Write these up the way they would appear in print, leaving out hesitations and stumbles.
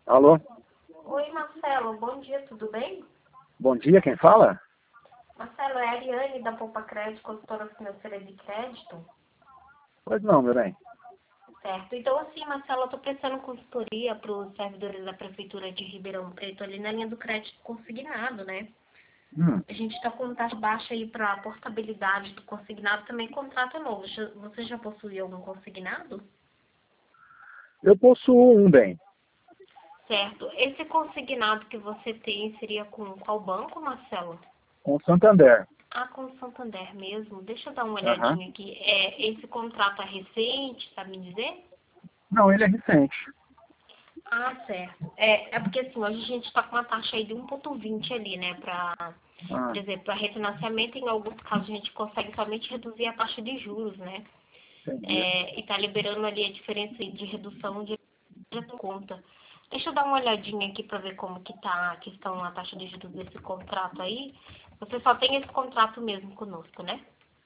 Alô? Oi, Marcelo. Bom dia, tudo bem? Bom dia, quem fala? Marcelo, é a Ariane da Poupa Crédito, consultora financeira de crédito. Pois não, meu bem. Certo. Então, assim, Marcelo, eu estou prestando consultoria para os servidores da Prefeitura de Ribeirão Preto, ali na linha do crédito consignado, né? Hum, A gente está com taxa baixa aí para a portabilidade do consignado, também contrato novo. Você já possui algum consignado? eu possuo um bem. Certo. Esse consignado que você tem seria com qual banco, Marcelo? Com Santander. Ah, com o Santander mesmo. Deixa eu dar uma Aham. olhadinha aqui. Esse contrato é recente, sabe me dizer? Não, ele é recente. Ah, certo. É porque assim, hoje a gente está com uma taxa aí de 1,20 ali, né? Ah, Por exemplo, para refinanciamento, em alguns casos a gente consegue somente reduzir a taxa de juros, né? entendi. E está liberando ali a diferença de redução de conta. Deixa eu dar uma olhadinha aqui para ver como que tá a questão, a taxa de juros desse contrato aí. Você só tem esse contrato mesmo conosco, né?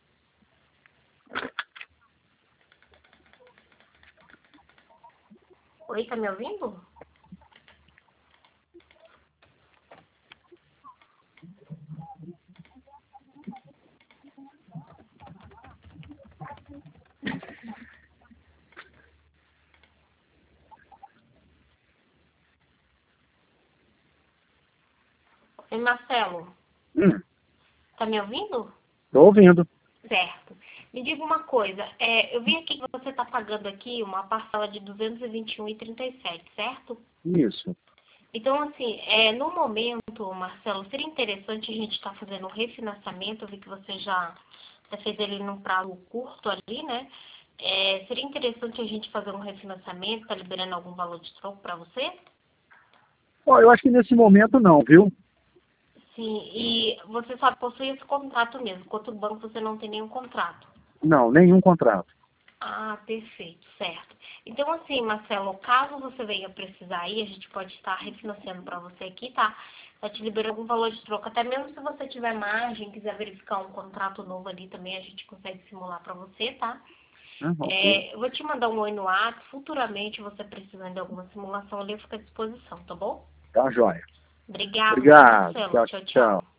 Oi, tá me ouvindo? Oi, Marcelo, Hum, tá me ouvindo? tô ouvindo. Certo. Me diga uma coisa, eu vi aqui que você está pagando aqui uma parcela de 221,37, certo? Isso. Então, assim, no momento, Marcelo, seria interessante a gente estar fazendo um refinanciamento. Eu vi que você já fez ele num prazo curto ali, né? Seria interessante a gente fazer um refinanciamento, tá liberando algum valor de troco para você? Ó, eu acho que nesse momento não, viu? Sim, e você só possui esse contrato mesmo, enquanto o banco você não tem nenhum contrato. Não, nenhum contrato. Ah, perfeito, certo. Então, assim, Marcelo, caso você venha precisar aí, a gente pode estar refinanciando para você aqui, tá? Tá te liberando algum valor de troca. Até mesmo se você tiver margem, quiser verificar um contrato novo ali também, a gente consegue simular para você, tá? Ah, ok. Eu vou te mandar um oi no WhatsApp. Futuramente, você precisando de alguma simulação ali, eu fico à disposição, tá bom? Tá, joia. Obrigado, tá, Obrigado. Marcelo? Tchau, Tchau, tchau. tchau.